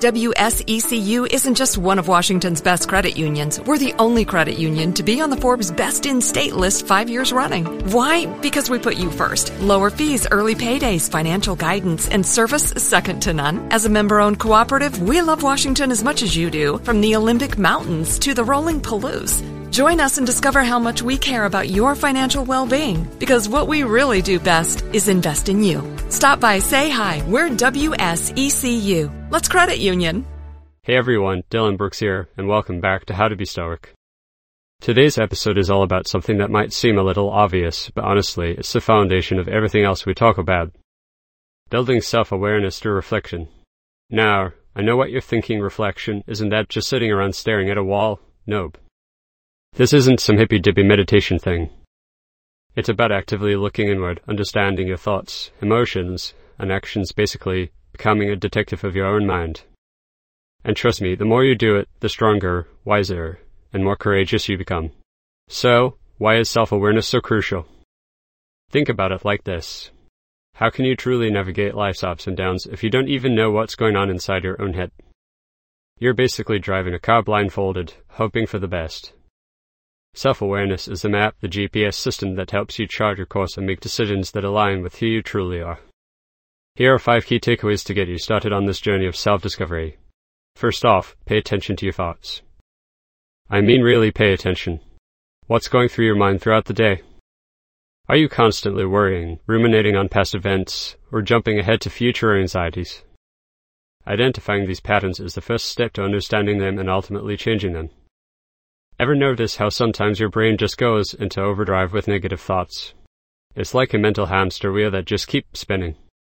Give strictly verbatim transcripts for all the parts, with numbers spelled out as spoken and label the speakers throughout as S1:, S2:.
S1: W S E C U isn't just one of Washington's best credit unions. We're the only credit union to be on the Forbes Best in State list five years running. Why? Because we put you first. Lower fees, early paydays, financial guidance, and service second to none. As a member-owned cooperative, we love Washington as much as you do, from the Olympic Mountains to the rolling Palouse. Join us and discover how much we care about your financial well-being, because what we really do best is invest in you. Stop by, say hi. We're W S E C U. Let's credit union.
S2: Hey everyone, Dylan Brooks here, and welcome back to How to Be Stoic. Today's episode is all about something that might seem a little obvious, but honestly, it's the foundation of everything else we talk about. Building self-awareness through reflection. Now, I know what you're thinking. Reflection, isn't that just sitting around staring at a wall? Nope. This isn't some hippy-dippy meditation thing. It's about actively looking inward, understanding your thoughts, emotions, and actions, basically becoming a detective of your own mind. And trust me, the more you do it, the stronger, wiser, and more courageous you become. So, why is self-awareness so crucial? Think about it like this. How can you truly navigate life's ups and downs if you don't even know what's going on inside your own head? You're basically driving a car blindfolded, hoping for the best. Self-awareness is the map, the G P S system that helps you chart your course and make decisions that align with who you truly are. Here are five key takeaways to get you started on this journey of self-discovery. First off, pay attention to your thoughts. I mean really pay attention. What's going through your mind throughout the day? Are you constantly worrying, ruminating on past events, or jumping ahead to future anxieties? Identifying these patterns is the first step to understanding them and ultimately changing them. Ever notice how sometimes your brain just goes into overdrive with negative thoughts? It's like a mental hamster wheel that just keeps spinning.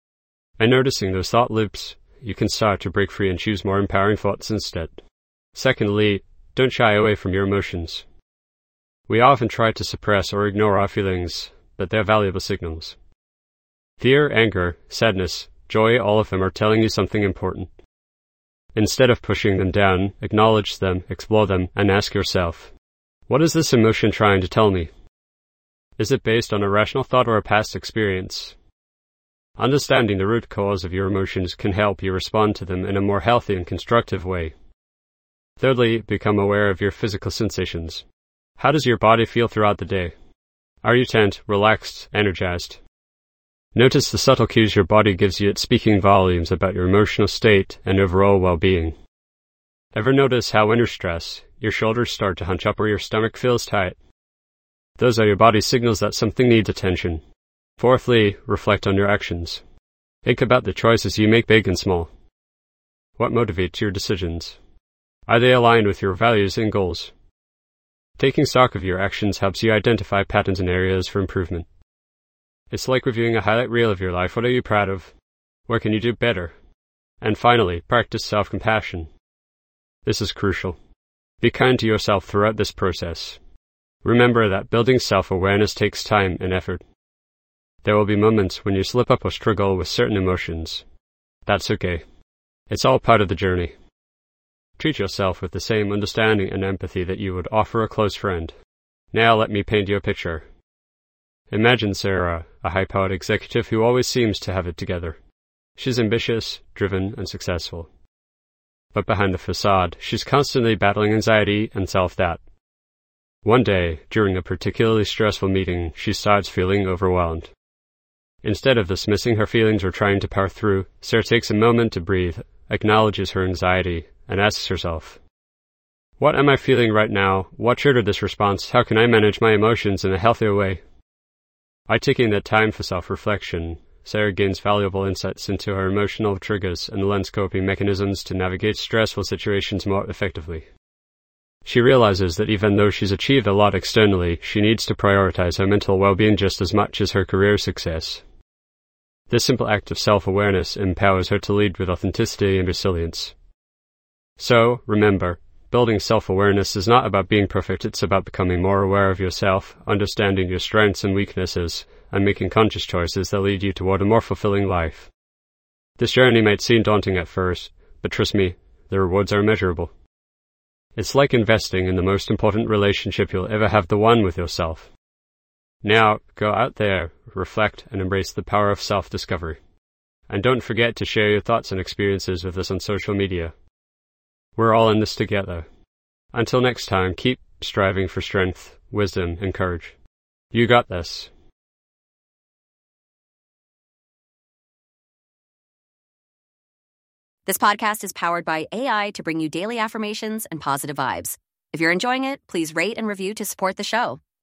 S2: By noticing those thought loops, you can start to break free and choose more empowering thoughts instead. Secondly, don't shy away from your emotions. We often try to suppress or ignore our feelings, but they're valuable signals. Fear, anger, sadness, joy, all of them are telling you something important. Instead of pushing them down, acknowledge them, explore them, and ask yourself, what is this emotion trying to tell me? Is it based on a rational thought or a past experience? Understanding the root cause of your emotions can help you respond to them in a more healthy and constructive way. Thirdly, become aware of your physical sensations. How does your body feel throughout the day? Are you tense, relaxed, energized? Notice the subtle cues your body gives you. It's speaking volumes about your emotional state and overall well-being. Ever notice how under stress, your shoulders start to hunch up or your stomach feels tight? Those are your body's signals that something needs attention. Fourthly, reflect on your actions. Think about the choices you make, big and small. What motivates your decisions? Are they aligned with your values and goals? Taking stock of your actions helps you identify patterns and areas for improvement. It's like reviewing a highlight reel of your life. What are you proud of? Where can you do better? And finally, practice self-compassion. This is crucial. Be kind to yourself throughout this process. Remember that building self-awareness takes time and effort. There will be moments when you slip up or struggle with certain emotions. That's okay. It's all part of the journey. Treat yourself with the same understanding and empathy that you would offer a close friend. Now let me paint you a picture. Imagine Sarah, a high-powered executive who always seems to have it together. She's ambitious, driven, and successful. But behind the facade, she's constantly battling anxiety and self-doubt. One day, during a particularly stressful meeting, she starts feeling overwhelmed. Instead of dismissing her feelings or trying to power through, Sarah takes a moment to breathe, acknowledges her anxiety, and asks herself, what am I feeling right now? What triggered this response? How can I manage my emotions in a healthier way? By taking that time for self-reflection, Sarah gains valuable insights into her emotional triggers and learns coping mechanisms to navigate stressful situations more effectively. She realizes that even though she's achieved a lot externally, she needs to prioritize her mental well-being just as much as her career success. This simple act of self-awareness empowers her to lead with authenticity and resilience. So, remember, building self-awareness is not about being perfect. It's about becoming more aware of yourself, understanding your strengths and weaknesses, and making conscious choices that lead you toward a more fulfilling life. This journey might seem daunting at first, but trust me, the rewards are immeasurable. It's like investing in the most important relationship you'll ever have, the one with yourself. Now, go out there, reflect, and embrace the power of self-discovery. And don't forget to share your thoughts and experiences with us on social media. We're all in this together. Until next time, keep striving for strength, wisdom, and courage. You got this.
S3: This podcast is powered by A I to bring you daily affirmations and positive vibes. If you're enjoying it, please rate and review to support the show.